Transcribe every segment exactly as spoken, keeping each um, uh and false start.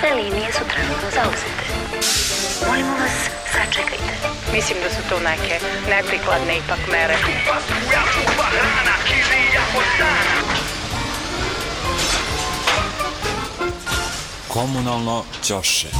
Sve linije su trenutno zauzete. Molimo vas, sačekajte. Mislim da su to neke neprikladne ipak mere. Komunalno ćoše.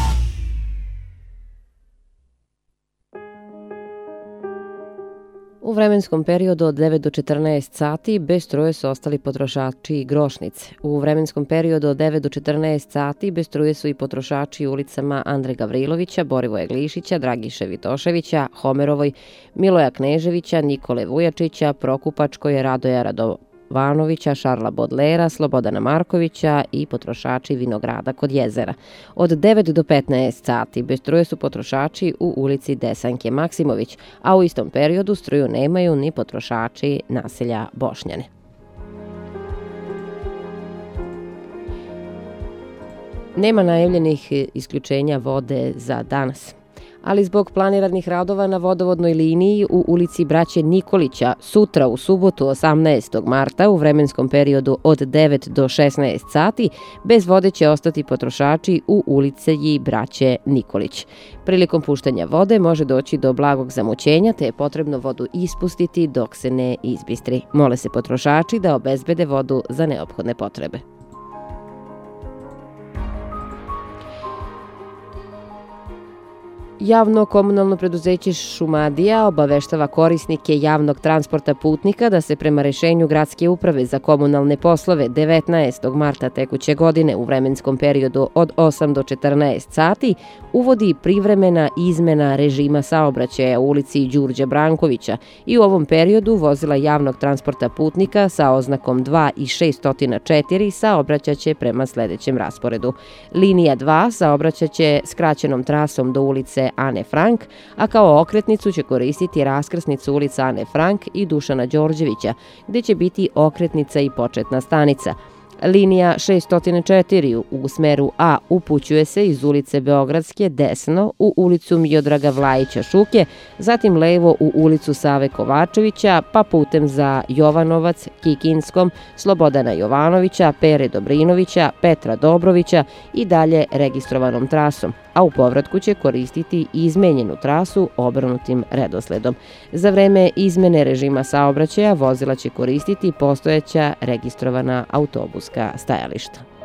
U vremenskom periodu od devet do četrnaest sati bez struje su ostali potrošači Grošnice. U vremenskom periodu od devet do četrnaest sati bez struje su i potrošači ulicama Andre Gavrilovića, Borivoja Glišića, Dragiše Vitoševića, Homerovoj, Miloja Kneževića, Nikole Vujačića, Prokupačkoj, Radoja Radovanovića, Šarla Bodlera, Slobodana Markovića i potrošači Vinograda kod jezera. Od devet do petnaest sati bez struje su potrošači u ulici Desanke Maksimović, a u istom periodu struju nemaju ni potrošači naselja Bošnjane. Nema najavljenih isključenja vode za danas, ali zbog planiranih radova na vodovodnoj liniji u ulici Braće Nikolića sutra u subotu osamnaestog marta u vremenskom periodu od devet do šesnaest sati bez vode će ostati potrošači u ulici Braće Nikolić. Prilikom puštanja vode može doći do blagog zamućenja te je potrebno vodu ispustiti dok se ne izbistri. Mole se potrošači da obezbede vodu za neophodne potrebe. Javno komunalno preduzeće Šumadija obaveštava korisnike javnog transporta putnika da se prema rešenju Gradske uprave za komunalne poslove devetnaestog marta tekuće godine u vremenskom periodu od osam do četrnaest sati uvodi privremena izmena režima saobraćaja u ulici Đurđa Brankovića i u ovom periodu vozila javnog transporta putnika sa oznakom dva i šessto četiri saobraćaće prema sledećem rasporedu. Linija dva saobraćaće skraćenom trasom do ulice Ane Frank, a kao okretnicu će koristiti raskrsnicu ulica Ane Frank i Dušana Đorđevića, gde će biti okretnica i početna stanica. Linija šessto četiri u smeru A upućuje se iz ulice Beogradske desno u ulicu Miodraga Vlajića Šuke, zatim levo u ulicu Save Kovačevića, pa putem za Jovanovac, Kikinskom, Slobodana Jovanovića, Pere Dobrinovića, Petra Dobrovića i dalje registrovanom trasom, a u povratku će koristiti izmenjenu trasu obrnutim redosledom. Za vreme izmene režima saobraćaja vozila će koristiti postojeća registrovana autobuska stajališta.